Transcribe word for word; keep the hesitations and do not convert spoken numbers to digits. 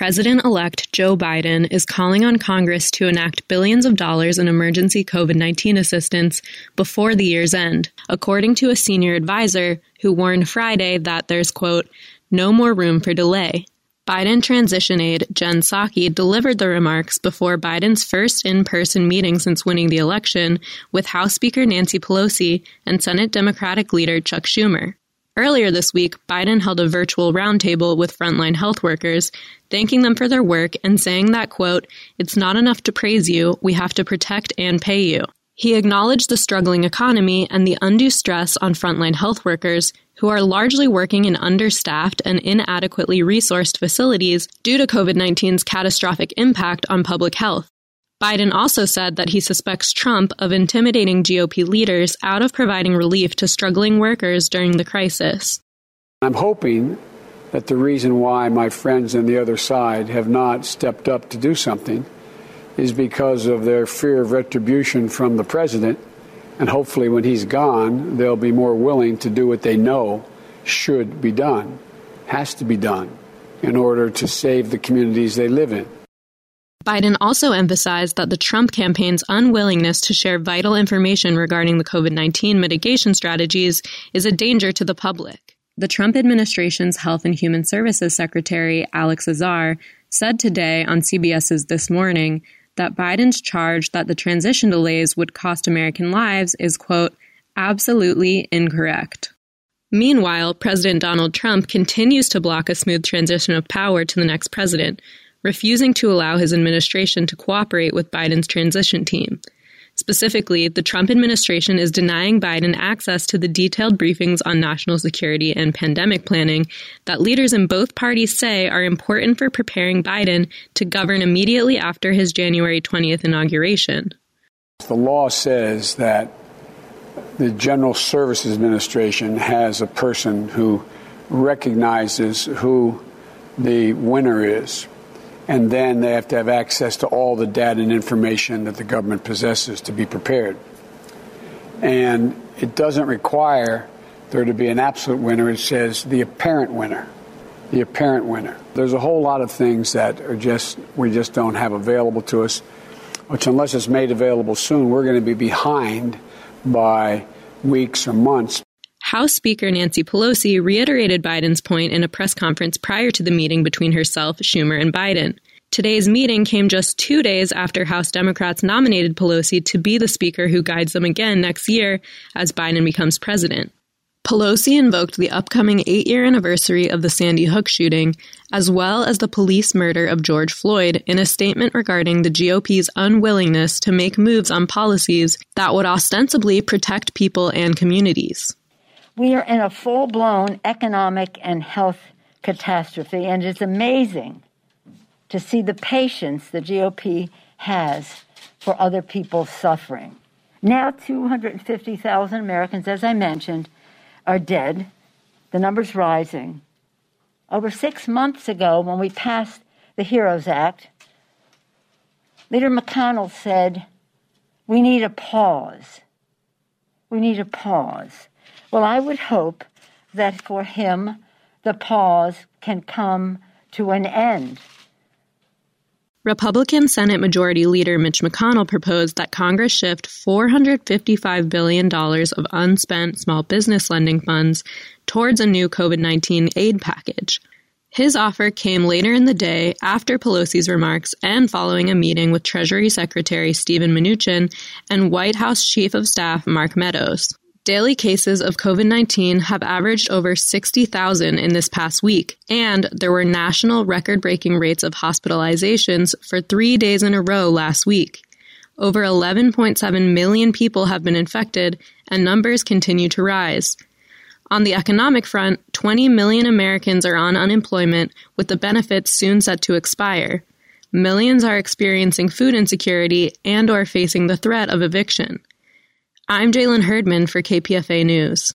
President-elect Joe Biden is calling on Congress to enact billions of dollars in emergency COVID nineteen assistance before the year's end, according to a senior advisor who warned Friday that there's, quote, no more room for delay. Biden transition aide Jen Psaki delivered the remarks before Biden's first in-person meeting since winning the election with House Speaker Nancy Pelosi and Senate Democratic leader Chuck Schumer. Earlier this week, Biden held a virtual roundtable with frontline health workers, thanking them for their work and saying that, quote, it's not enough to praise you, we have to protect and pay you. He acknowledged the struggling economy and the undue stress on frontline health workers, who are largely working in understaffed and inadequately resourced facilities due to COVID nineteen's catastrophic impact on public health. Biden also said that he suspects Trump of intimidating G O P leaders out of providing relief to struggling workers during the crisis. I'm hoping that the reason why my friends on the other side have not stepped up to do something is because of their fear of retribution from the president. And hopefully when he's gone, they'll be more willing to do what they know should be done, has to be done, in order to save the communities they live in. Biden also emphasized that the Trump campaign's unwillingness to share vital information regarding the COVID nineteen mitigation strategies is a danger to the public. The Trump administration's Health and Human Services Secretary, Alex Azar, said today on CBS's This Morning that Biden's charge that the transition delays would cost American lives is, quote, absolutely incorrect. Meanwhile, President Donald Trump continues to block a smooth transition of power to the next president, refusing to allow his administration to cooperate with Biden's transition team. Specifically, the Trump administration is denying Biden access to the detailed briefings on national security and pandemic planning that leaders in both parties say are important for preparing Biden to govern immediately after his January twentieth inauguration. The law says that the General Services Administration has a person who recognizes who the winner is. And then they have to have access to all the data and information that the government possesses to be prepared. And it doesn't require there to be an absolute winner. It says the apparent winner, the apparent winner. There's a whole lot of things that are just we just don't have available to us, which unless it's made available soon, we're going to be behind by weeks or months. House Speaker Nancy Pelosi reiterated Biden's point in a press conference prior to the meeting between herself, Schumer, and Biden. Today's meeting came just two days after House Democrats nominated Pelosi to be the speaker who guides them again next year as Biden becomes president. Pelosi invoked the upcoming eight-year anniversary of the Sandy Hook shooting, as well as the police murder of George Floyd, in a statement regarding the G O P's unwillingness to make moves on policies that would ostensibly protect people and communities. We are in a full-blown economic and health catastrophe, and it's amazing to see the patience the G O P has for other people's suffering. Now two hundred fifty thousand Americans, as I mentioned, are dead. The number's rising. Over six months ago, when we passed the HEROES Act, Leader McConnell said, we need a pause. We need a pause. Well, I would hope that for him, the pause can come to an end. Republican Senate Majority Leader Mitch McConnell proposed that Congress shift four hundred fifty-five billion dollars of unspent small business lending funds towards a new COVID nineteen aid package. His offer came later in the day after Pelosi's remarks and following a meeting with Treasury Secretary Steven Mnuchin and White House Chief of Staff Mark Meadows. Daily cases of COVID nineteen have averaged over sixty thousand in this past week, and there were national record-breaking rates of hospitalizations for three days in a row last week. Over eleven point seven million people have been infected, and numbers continue to rise. On the economic front, twenty million Americans are on unemployment, with the benefits soon set to expire. Millions are experiencing food insecurity and or facing the threat of eviction. I'm Jalen Herdman for K P F A News.